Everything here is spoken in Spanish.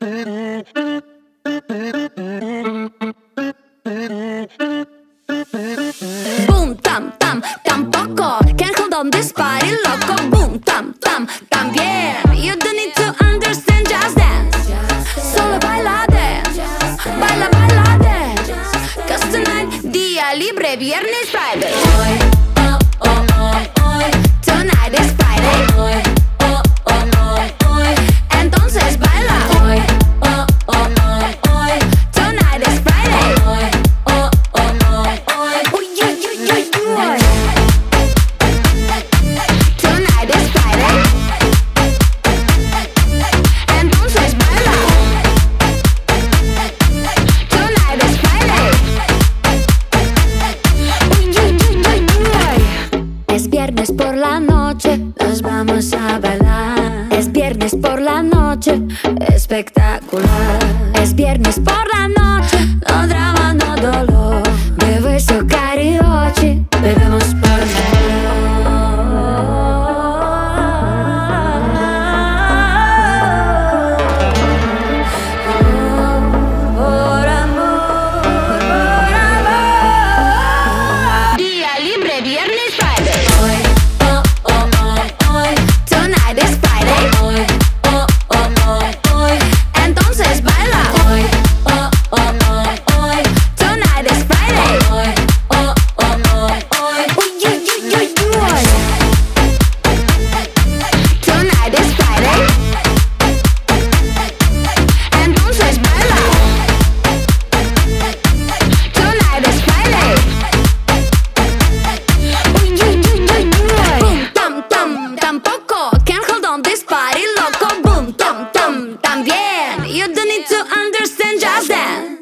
Boom, tam, tam, tampoco. Can't hold on this party, loco. Boom, tam, tam, también. You don't need to understand, just dance. Solo baila, dance. Baila, baila, dance. Cause tonight, día libre, viernes, Friday. Hoy, oh, oh, oh, hoy. Tonight is Friday. Hoy, oh, oh, oh, hoy. Entonces baila. Hoy, oh, oh, oh, hoy. Tonight is Friday. Hoy, oh, oh, oh, hoy. Uy, uy, uy, uy, uy. Tonight is Friday. Entonces baila. Tonight is Friday. Uy, uy, uy, uy, uy. Es viernes por la noche, nos vamos a bailar. Es viernes por la noche, espectacular. Es viernes por la noche, no drama, no dolor. Bebo eso karaoke, bebemos por día libre, viernes, Friday. Hoy, oh, oh, oh, hoy. Tonight is Friday. Hoy, oh, oh, oh, hoy. Entonces baila. Hoy, oh, oh, oh, hoy. Tonight is Friday. Hoy, oh, oh, oh, hoy. Uy, uy, uy, uy, uy. Tonight is Friday. Entonces baila. Tonight is Friday. Uy, uy, uy, uy, uy. Boom, tam, tam, tampoco. Can't hold on this party, loco. Boom, tam, tam, también. You don't need to understand, just dance.